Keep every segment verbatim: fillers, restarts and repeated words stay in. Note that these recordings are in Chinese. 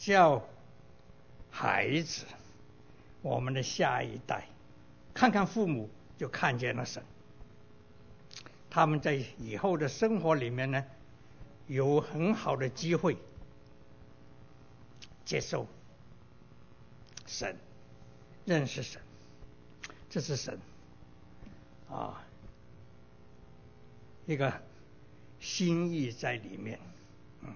叫孩子，我们的下一代，看看父母就看见了神。他们在以后的生活里面呢，有很好的机会接受神，认识神，这是神啊一个心意在里面。嗯，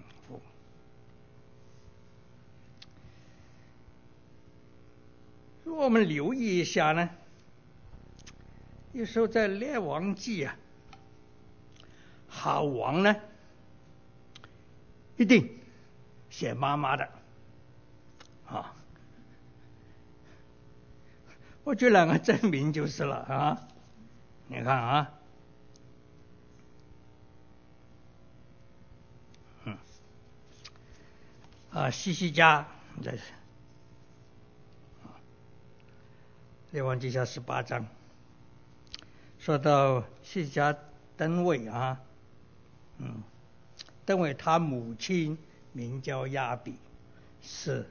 如果我们留意一下呢，有时候在列王记啊，好王呢一定写妈妈的啊，我举两个证明就是了啊。你看啊，嗯，啊，西西家这是列王记下十八章，说到西西家登位啊，嗯，登位他母亲名叫亚比，是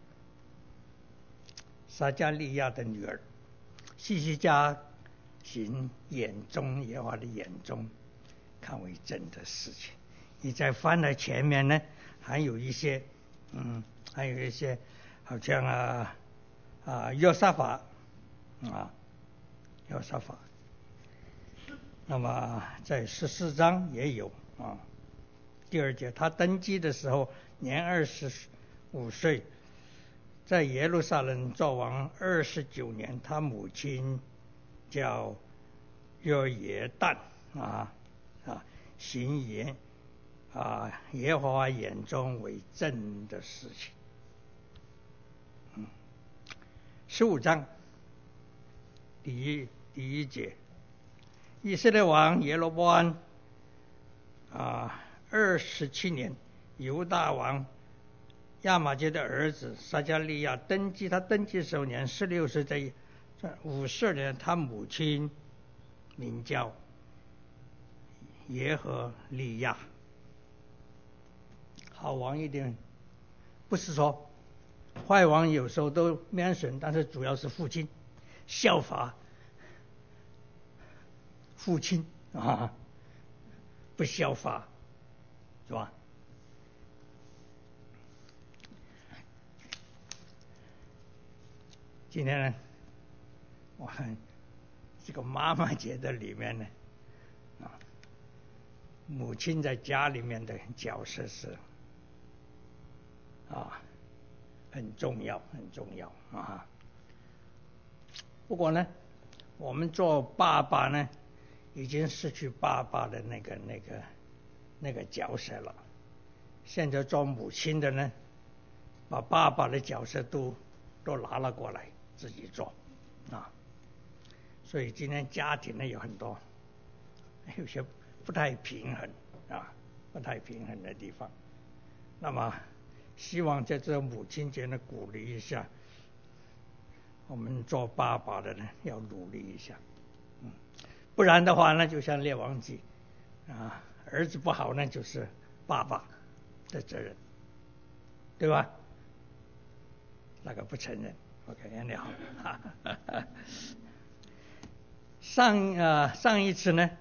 撒迦利亚的女儿。西西家行眼中耶和华的眼中看为正的事情。你再翻到前面呢，还有一些，嗯，还有一些好像啊啊约沙法啊约沙法。那么在十四章也有啊。第二节，他登基的时候年二十五岁，在耶路撒冷作王二十九年。他母亲叫约耶旦啊啊，行言啊耶和华眼中为正的事情。嗯，十五章第一第一节，以色列王耶罗波安啊二十七年，犹大王亚玛谢的儿子撒迦利亚登基。他登基的时候年十六岁，在五十年，他母亲名叫耶和利亚。好王一定不是说坏王有时候都免损，但是主要是父亲效法父亲啊，不效法，是吧？今天呢，我看这个妈妈节的里面呢，啊，母亲在家里面的角色是啊很重要，很重要啊。不过呢，我们做爸爸呢，已经失去爸爸的那个那个那个角色了。现在做母亲的呢，把爸爸的角色都都拿了过来自己做啊。所以今天家庭呢有很多有些不太平衡啊，不太平衡的地方。那么希望在这母亲节呢鼓励一下我们做爸爸的呢，要努力一下。嗯，不然的话呢，就像列王记啊，儿子不好呢，就是爸爸的责任，对吧？那个不承认 ，OK， 你好。上呃上一次呢，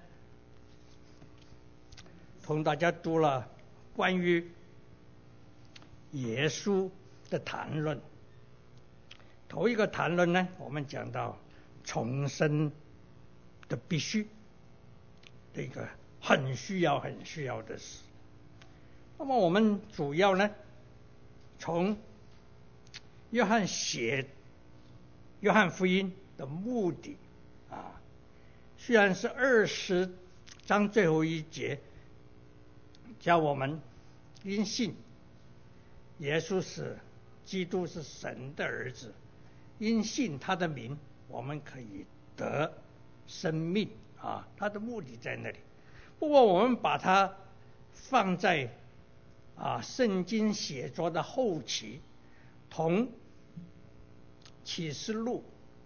同大家读了关于耶稣的谈论。头一个谈论呢，我们讲到重生的必须，这个很需要很需要的事。那么我们主要呢，从约翰写约翰福音的目的啊，虽然是二十章最后一节叫我们因信耶稣是基督是神的儿子，因信他的名我们可以得生命啊，他的目的在那里。不过我们把它放在啊圣经写作的后期，同启示录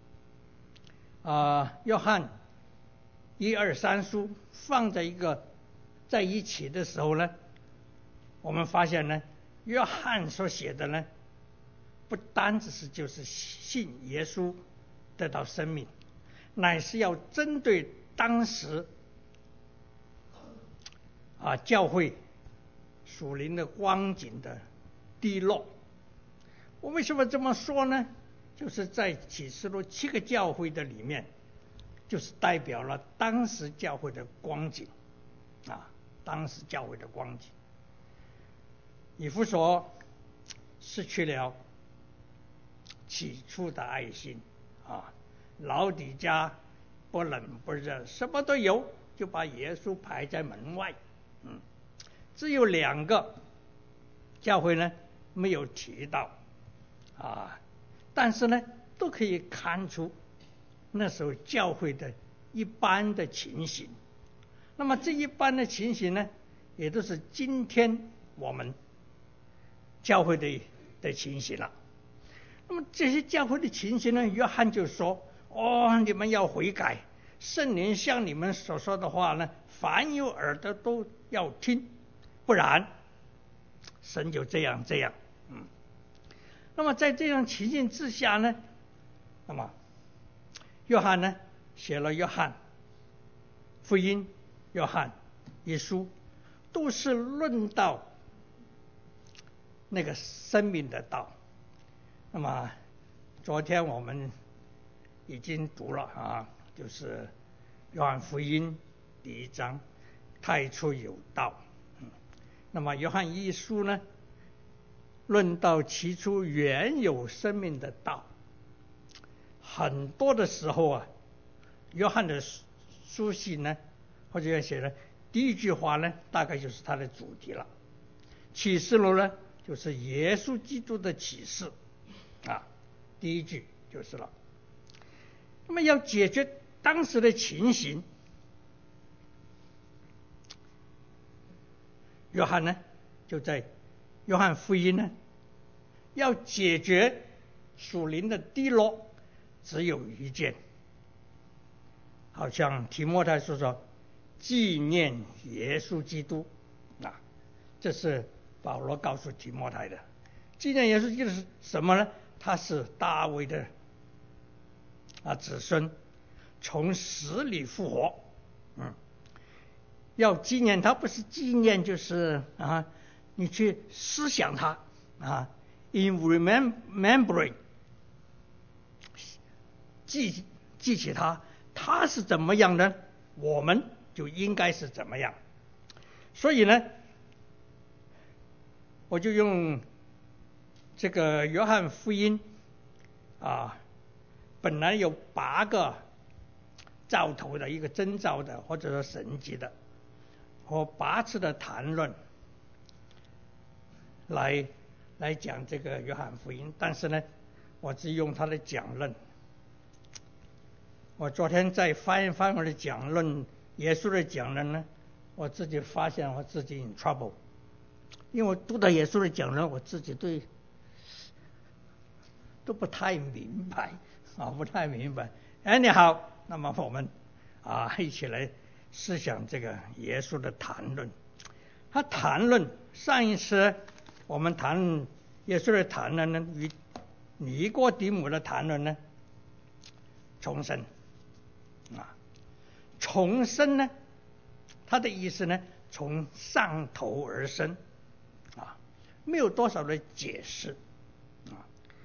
啊约翰一二三书放在一个在一起的时候呢，我们发现呢，约翰所写的呢不单只是就是信耶稣得到生命，乃是要针对当时啊教会属灵的光景的低落。我为什么这么说呢？就是在启示录七个教会的里面，就是代表了当时教会的光景啊，当时教会的光景。以弗所失去了起初的爱心啊，老底家不冷不热，什么都有，就把耶稣排在门外。嗯，只有两个教会呢没有提到啊，但是呢都可以看出那时候教会的一般的情形。那么这一般的情形呢，也都是今天我们教会的的情形了。那么这些教会的情形呢，约翰就说：哦，你们要悔改，圣灵像你们所说的话呢，凡有耳朵都要听，不然神就这样这样。嗯，那么在这样情形之下呢，那么约翰呢写了约翰福音、约翰一书，都是论到那个生命的道。那么昨天我们已经读了啊，就是约翰福音第一章，太初有道。嗯，那么约翰一书呢，论到起初原有生命的道。很多的时候啊，约翰的书信呢，或者要写的第一句话呢，大概就是他的主题了。启示录呢，就是耶稣基督的启示啊，第一句就是了。那么要解决当时的情形，约翰呢就在约翰福音呢，要解决属灵的低落，只有一件，好像提摩太说说纪念耶稣基督啊，这是保罗告诉提摩太的。纪念耶稣基督是什么呢？他是大卫的啊子孙，从死里复活。嗯，要纪念他，不是纪念就是啊，你去思想他啊 ，in remembering， 记记起他，他是怎么样呢？我们就应该是怎么样。所以呢，我就用这个约翰福音啊，本来有八个兆头的一个征兆的，或者说神迹的，和八次的谈论来来讲这个约翰福音，但是呢，我只用他的讲论。我昨天在翻翻我的讲论，耶稣的讲论呢，我自己发现我自己 in trouble， 因为我读到耶稣的讲论，我自己对都不太明白啊，不太明白。Anyhow，那么我们啊一起来思想这个耶稣的谈论。他谈论上一次我们谈论耶稣的谈论呢，与尼哥底母的谈论呢，重生啊，重生呢，他的意思呢，从上头而生啊，没有多少的解释啊。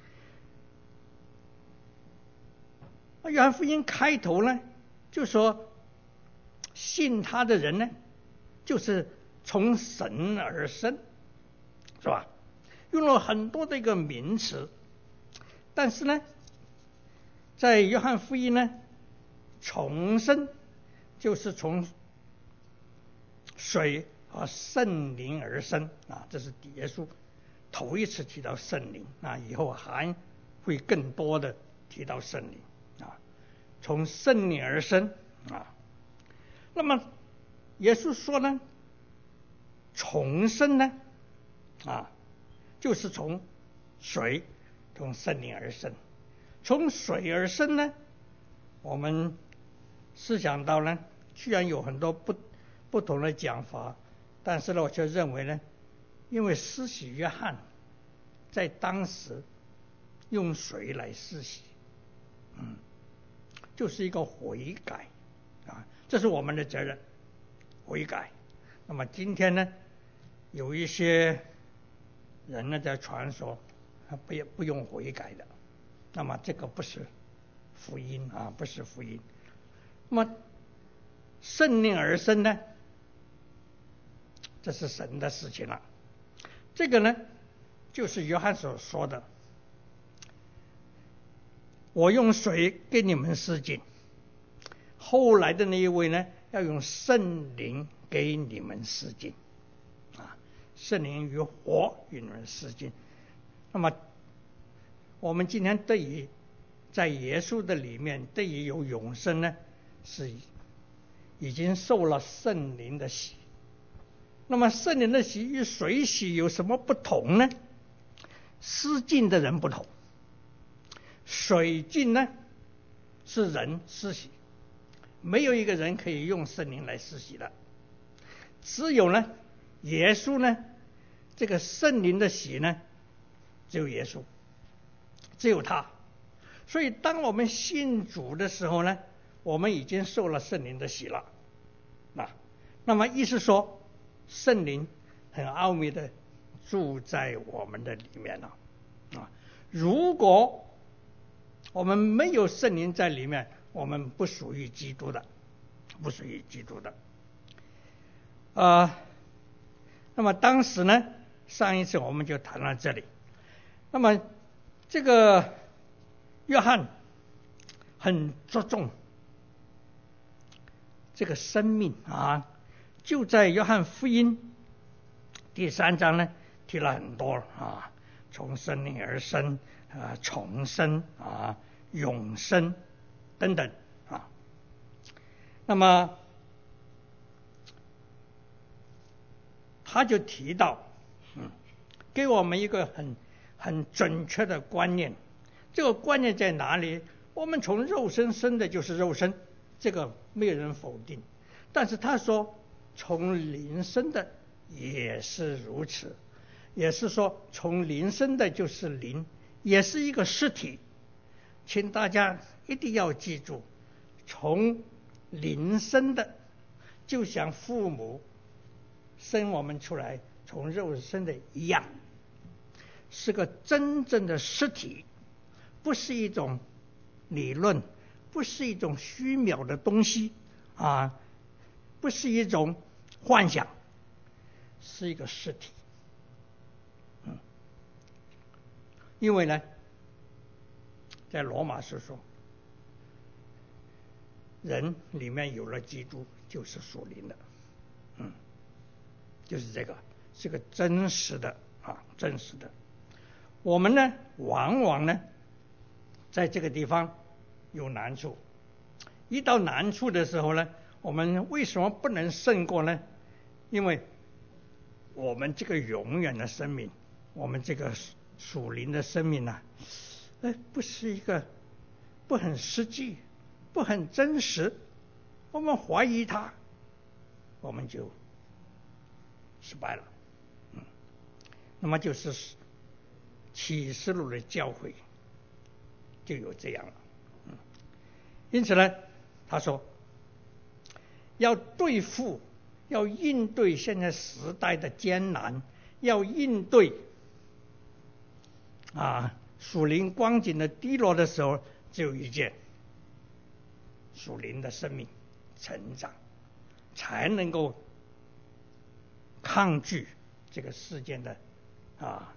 约翰福音开头呢，就说信他的人呢，就是从神而生，是吧？用了很多的一个名词，但是呢，在约翰福音呢，重生就是从水和圣灵而生啊，这是耶稣头一次提到圣灵啊，以后还会更多的提到圣灵啊，从圣灵而生啊。那么耶稣说呢，重生呢啊，就是从水从圣灵而生。从水而生呢，我们思想到呢，虽然有很多不不同的讲法，但是呢，我却认为呢，因为施洗约翰在当时用水来施洗，嗯，就是一个悔改啊，这是我们的责任，悔改。那么今天呢，有一些人呢在传说不不用悔改的，那么这个不是福音啊，不是福音。那么圣灵而生呢，这是神的事情了。这个呢，就是约翰所说的，我用水给你们施浸，后来的那一位呢，要用圣灵给你们施浸啊，圣灵与火与你们施浸。那么我们今天对于在耶稣的里面，对于有永生呢，是已经受了圣灵的洗。那么圣灵的洗与水洗有什么不同呢？施浸的人不同，水浸呢是人施洗，没有一个人可以用圣灵来施洗的，只有呢耶稣呢，这个圣灵的洗呢，只有耶稣，只有他。所以当我们信主的时候呢，我们已经受了圣灵的洗了啊。那么意思说，圣灵很奥秘的住在我们的里面了啊。如果我们没有圣灵在里面，我们不属于基督的，不属于基督的。啊、呃，那么当时呢，上一次我们就谈到这里。那么这个约翰很着重这个生命啊，就在约翰福音第三章呢提了很多啊，从生灵而生啊，重生啊，永生等等啊。那么他就提到，嗯，给我们一个很很准确的观念。这个观念在哪里？我们从肉身生的就是肉身，这个没有人否定。但是他说从灵生的也是如此，也是说从灵生的就是灵，也是一个实体。请大家一定要记住，从灵生的就像父母生我们出来从肉生的一样，是个真正的实体，不是一种理论，不是一种虚渺的东西啊，不是一种幻想，是一个实体。嗯，因为呢，在罗马书说，人里面有了基督就是属灵的，嗯，就是这个，是个真实的啊，真实的。我们呢，往往呢，在这个地方有难处，一到难处的时候呢，我们为什么不能胜过呢？因为我们这个永远的生命，我们这个属灵的生命呢，哎，不是一个不很实际，不很真实，我们怀疑它，我们就失败了。嗯，那么就是启示录的教诲就有这样了。嗯，因此呢，他说要对付，要应对现在时代的艰难，要应对啊属灵光景的低落的时候，只有一件，属灵的生命成长，才能够抗拒这个世界的啊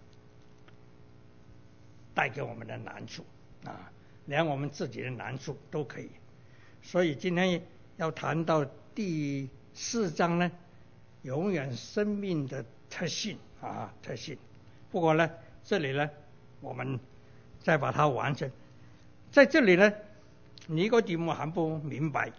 带给我们的难处啊，连我们自己的难处都可以。所以今天要谈到第四章呢，永远生命的特性啊特性。不过呢，这里呢，我们再把它完成。在这里呢，尼哥底母还不明白，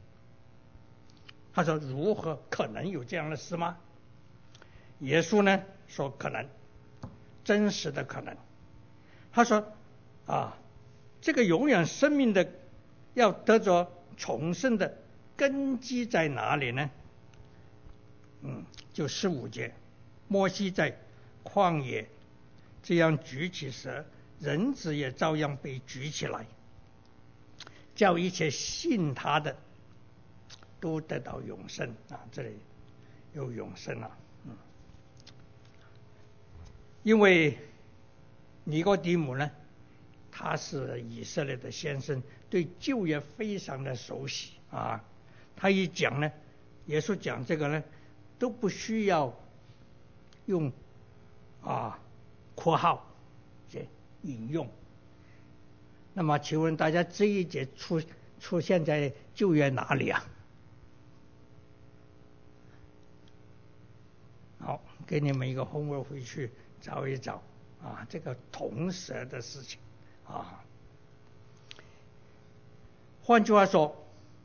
他说如何可能有这样的事吗？耶稣呢说可能，真实的可能。他说啊，这个永远生命的要得着重生的根基在哪里呢？嗯，就十五节，摩西在旷野这样举起蛇人子也照样被举起来，叫一切信他的都得到永生啊！这里有永生啊，嗯，因为尼哥底母呢，他是以色列的先生，对旧约非常的熟悉啊。他一讲呢，耶稣讲这个呢，都不需要用啊括号这引用。那么，请问大家这一节出出现在旧约哪里啊？好，给你们一个homework回去找一找啊，这个铜蛇的事情啊。换句话说，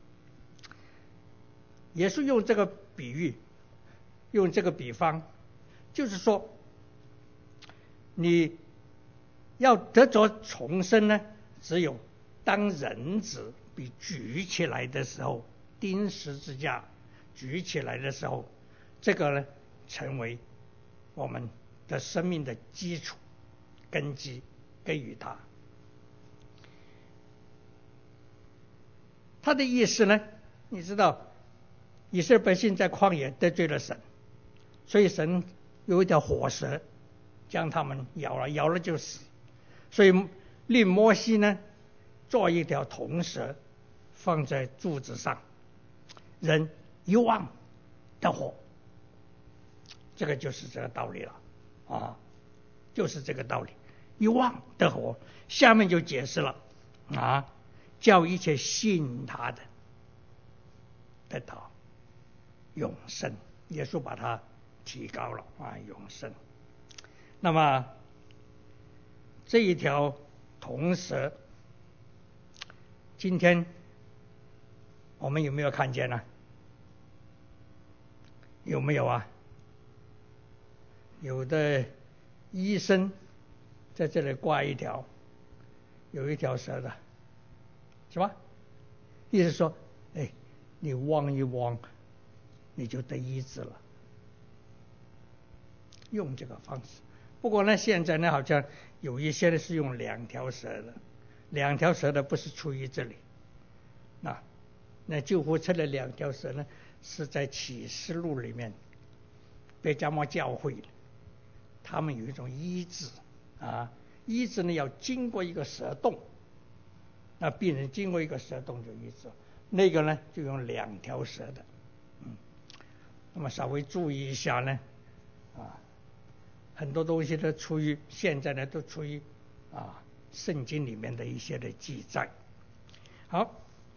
耶稣用这个比喻，用这个比方，就是说，你要得着重生呢，只有当人子被举起来的时候，钉十字架举起来的时候，这个呢，成为我们的生命的基础根基，给予他。他的意思呢，你知道，以色列百姓在旷野得罪了神，所以神有一条火蛇将他们咬了，咬了就死。所以令摩西呢做一条铜蛇放在柱子上，人一望得活。这个就是这个道理了啊，就是这个道理，一望得活。下面就解释了啊，叫一切信他的得到永生。耶稣把它提高了啊，永生。那么这一条铜蛇，今天我们有没有看见呢？有没有啊？有的医生在这里挂一条，有一条蛇的，是吧？意思说，哎，你望一望，你就得医治了。用这个方式。不过呢，现在呢，好像有一些呢是用两条蛇的，两条蛇的不是出于这里。那那救护车的两条蛇呢，是在启示录里面，贝加莫教会的。他们有一种医治啊，医治呢要经过一个蛇洞，那病人经过一个蛇洞就医治，那个呢就用两条蛇的，嗯，那么稍微注意一下呢，啊，很多东西都出于现在呢都出于啊圣经里面的一些的记载。好，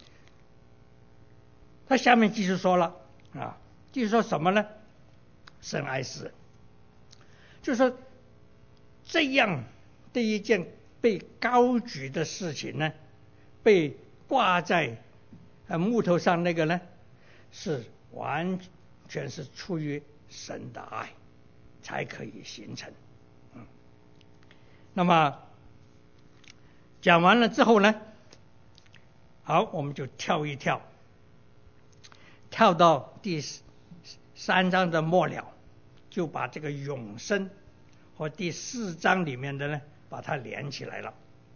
他下面继续说了啊，继续说什么呢？神爱世人。就是说，这样的一件被高举的事情呢，被挂在呃木头上那个呢，是完全是出于神的爱才可以形成。嗯，那么讲完了之后呢，好，我们就跳一跳，跳到第三章的末了。就把这个永生和第四章里面的呢，把它连起来了。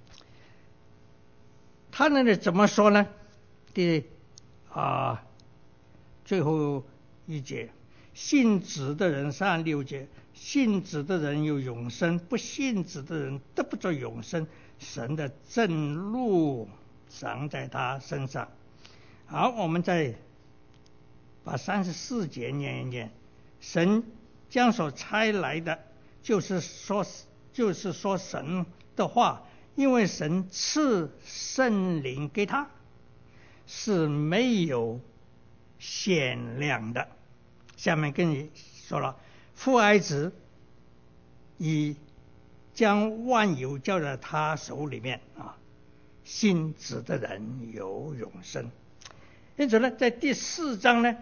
他那里怎么说呢？第啊最后一节，信子的人三十六节，信子的人有永生，不信子的人得不着永生。神的正路长在他身上。好，我们再把三十四节念一念，神。将所差来的，就是说，就是说神的话，因为神赐圣灵给他，是没有限量的。下面跟你说了，父爱子，已将万有交在他手里面啊，信子的人有永生。因此呢，在第四章呢。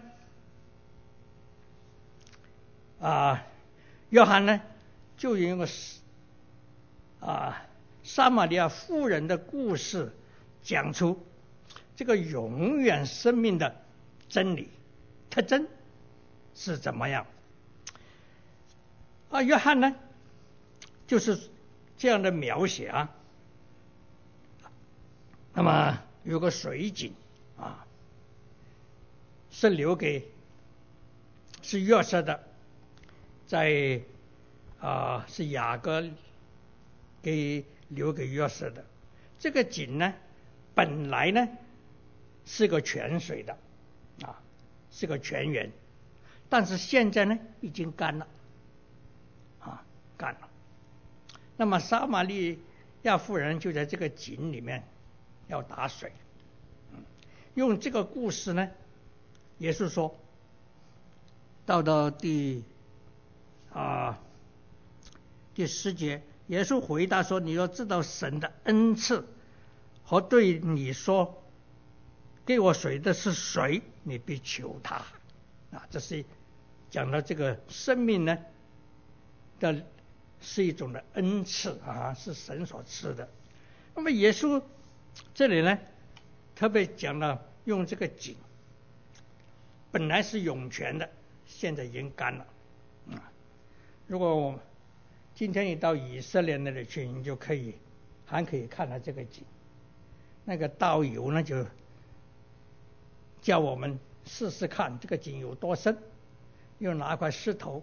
啊，约翰呢就用个啊撒玛利亚妇人的故事，讲出这个永远生命的真理特征是怎么样。啊，约翰呢就是这样的描写啊。那么有个水井啊，是留给是约瑟的，在啊是雅各给留给约瑟的。这个井呢，本来呢是个泉水的啊，是个泉源，但是现在呢已经干了啊，干了。那么撒玛利亚妇人就在这个井里面要打水。用这个故事呢，耶稣说，到到第啊第十节，耶稣回答说：“你要知道神的恩赐和对你说给我水的是谁，你必求他。”啊，这是讲到这个生命呢的是一种的恩赐啊，是神所赐的。那么耶稣这里呢，特别讲了用这个井，本来是涌泉的，现在已经干了啊。如果我今天你到以色列那里去，你就可以还可以看到这个井。那个导游呢，就叫我们试试看这个井有多深，又拿块石头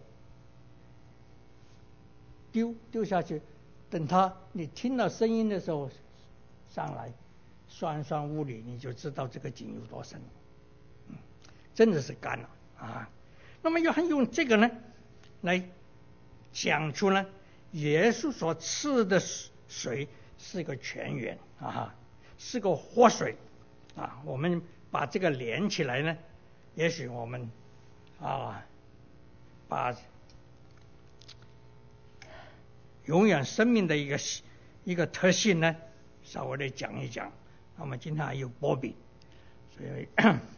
丢丢下去，等他你听到声音的时候上来算算物理，你就知道这个井有多深。嗯，真的是干了啊。那么约翰用这个呢来讲出呢，耶稣所赐的水是一个泉源啊，是个活水啊。我们把这个连起来呢，也许我们啊把永远生命的一个一个特性呢稍微的讲一讲。那么今天还有波比，所以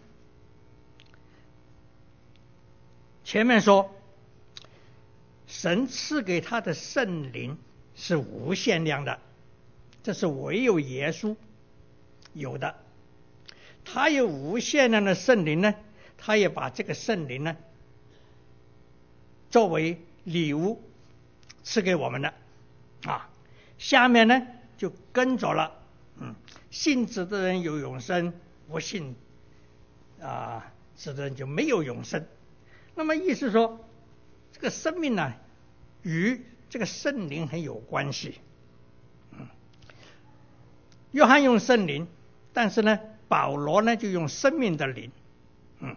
前面说神赐给他的圣灵是无限量的，这是唯有耶稣有的。他有无限量的圣灵呢，他也把这个圣灵呢作为礼物赐给我们的啊。下面呢就跟着了，嗯，信子的人有永生，不信啊子的人就没有永生。那么意思说，这个生命呢与这个圣灵很有关系。嗯，约翰用圣灵，但是呢保罗呢就用生命的灵。嗯，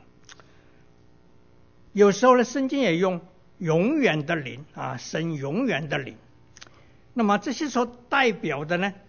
有时候呢圣经也用永远的灵啊，神永远的灵。那么这些所代表的呢，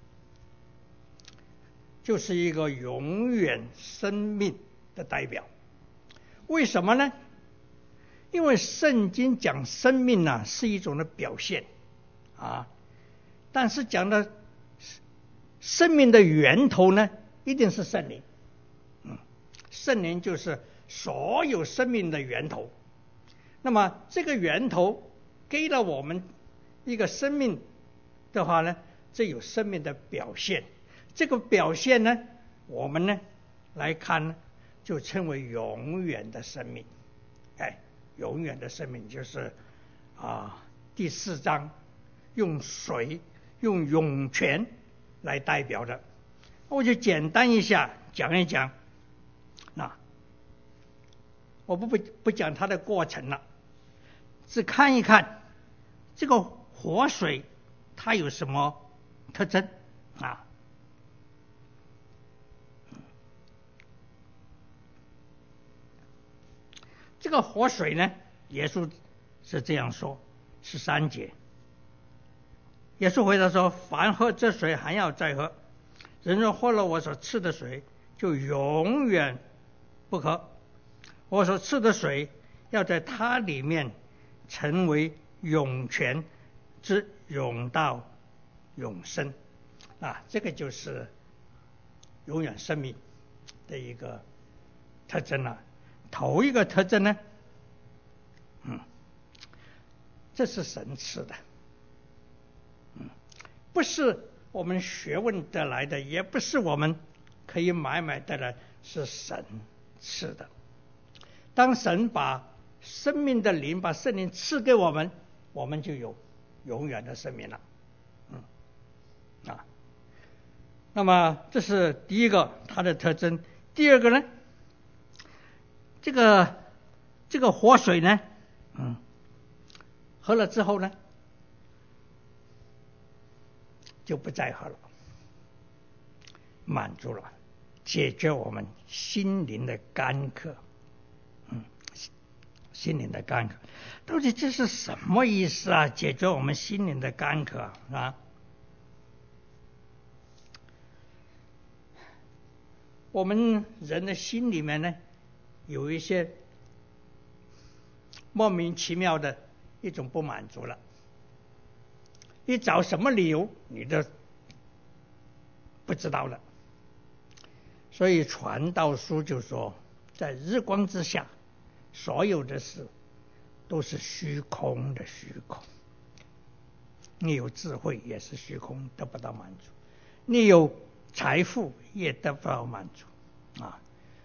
就是一个永远生命的代表。为什么呢？因为圣经讲生命呢是一种的表现啊，但是讲的生命的源头呢一定是圣灵。嗯，圣灵就是所有生命的源头。那么这个源头给了我们一个生命的话呢，这有生命的表现。这个表现呢，我们呢来看呢，就称为永远的生命。哎，永远的生命就是啊第四章用水用涌泉来代表的。我就简单一下讲一讲，那我不不不讲它的过程了，只看一看这个活水它有什么特征啊。这个活水呢，耶稣是这样说，十三节，耶稣回答说：“凡喝这水还要再喝，人若喝了我所赐的水，就永远不渴。我所赐的水要在它里面成为涌泉，之永到永生。”啊，这个就是永远生命的一个特征了。头一个特征呢，嗯，这是神赐的，嗯，不是我们学问得来的，也不是我们可以买买得来，是神赐的。当神把生命的灵，把圣灵赐给我们，我们就有永远的生命了。 嗯啊。那么这是第一个它的特征。第二个呢，这个这个活水呢，嗯，喝了之后呢，就不再喝了，满足了，解决我们心灵的干渴，嗯，心灵的干渴，到底这是什么意思啊？解决我们心灵的干渴啊？我们人的心里面呢，有一些莫名其妙的一种不满足了，你找什么理由你都不知道了。所以传道书就说，在日光之下，所有的事都是虚空的虚空。你有智慧也是虚空，得不到满足；你有财富也得不到满足啊！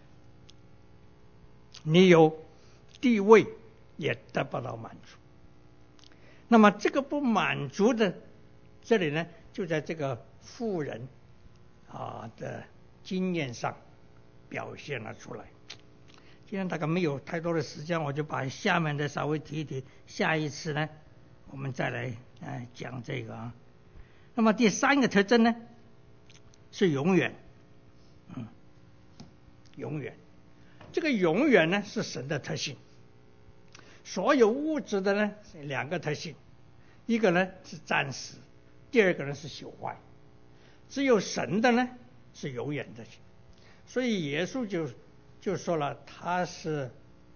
你有地位也得不到满足。那么这个不满足的，这里呢，就在这个妇人啊的经验上表现了出来。今天大概没有太多的时间，我就把下面的稍微提一提，下一次呢，我们再来呃讲这个啊。那么第三个特征呢，是永远，嗯，永远。这个永远呢是神的特性。所有物质的呢是两个特性，一个呢是暂时，第二个呢是朽坏。只有神的呢是永远的。所以耶稣就就说了，他是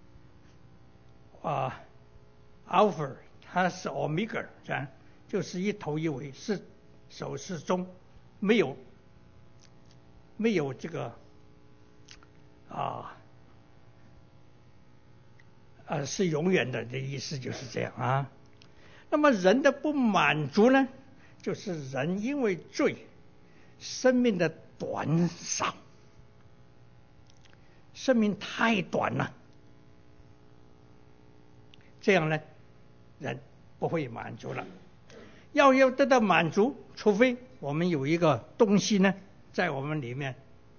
啊 Alpha， 他是 Omega， 这样就是一头一尾，是首是终，没有没有这个啊呃是永远的的意思，就是这样啊。那么人的不满足呢，就是人因为罪，生命的短少，生命太短了，这样呢，人不会满足了。要要得到满足，除非我们有一个东西呢，在我们里面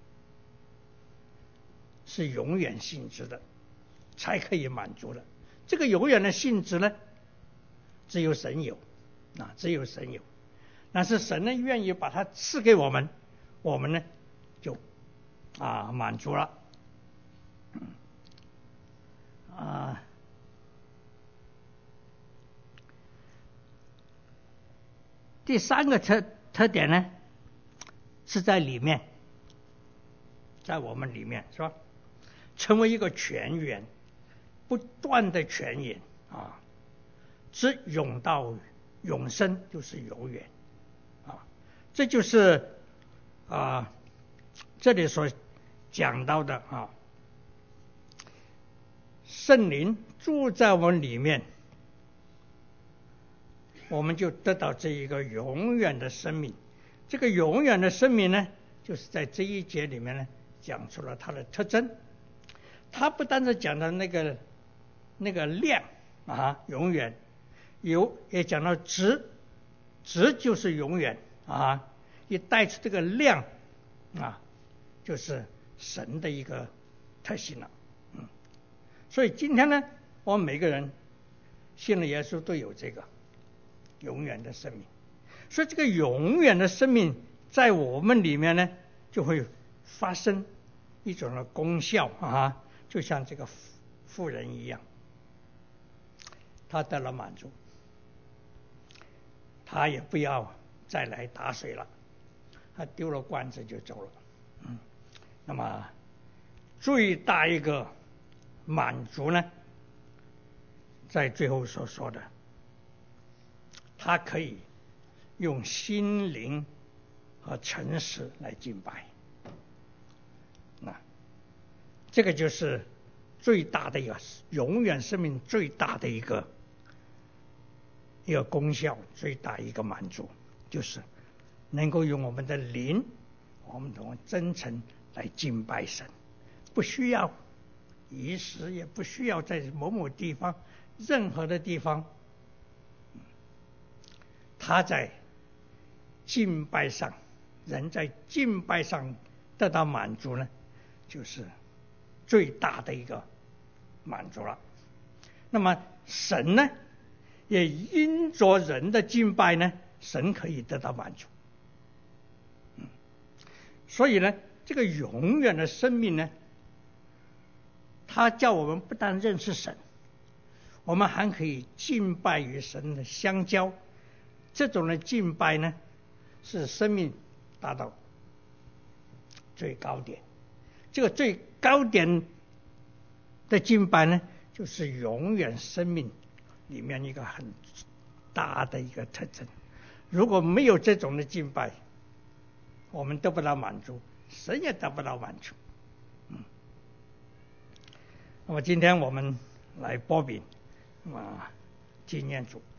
是永远性质的，才可以满足的。这个永远的性质呢，只有神有啊，只有神有。但是神呢，愿意把它赐给我们，我们呢就啊满足了。啊，第三个特特点呢，是在里面，在我们里面是吧？成为一个泉源，不断的泉源啊，直涌到永生，就是永远啊。这就是啊这里所讲到的啊，圣灵住在我们里面，我们就得到这一个永远的生命。这个永远的生命呢，就是在这一节里面呢，讲出了它的特征。它不单是讲到那个那个量啊，永远有，也讲到值，值就是永远啊，也带出这个量啊，就是神的一个特性了。嗯，所以今天呢，我们每个人信了耶稣都有这个永远的生命。所以这个永远的生命在我们里面呢，就会发生一种的功效啊，就像这个妇人一样，他得了满足，他也不要再来打水了，他丢了罐子就走了。嗯，那么最大一个满足呢，在最后所说的，他可以用心灵和诚实来敬拜。那这个就是最大的一个永远生命最大的一个一个功效，最大一个满足，就是能够用我们的灵，我们从真诚来敬拜神，不需要仪式，也不需要在某某地方，任何的地方，他在敬拜上，人在敬拜上得到满足呢，就是最大的一个满足了。那么神呢，也因着人的敬拜呢，神可以得到满足。嗯，所以呢，这个永远的生命呢，它叫我们不但认识神，我们还可以敬拜与神的相交。这种的敬拜呢，是生命达到最高点。这个最高点的敬拜呢，就是永远生命里面一个很大的一个特征。如果没有这种的敬拜，我们得不到满足，神也得不到满足。嗯，那么今天我们来播饼啊，纪念主。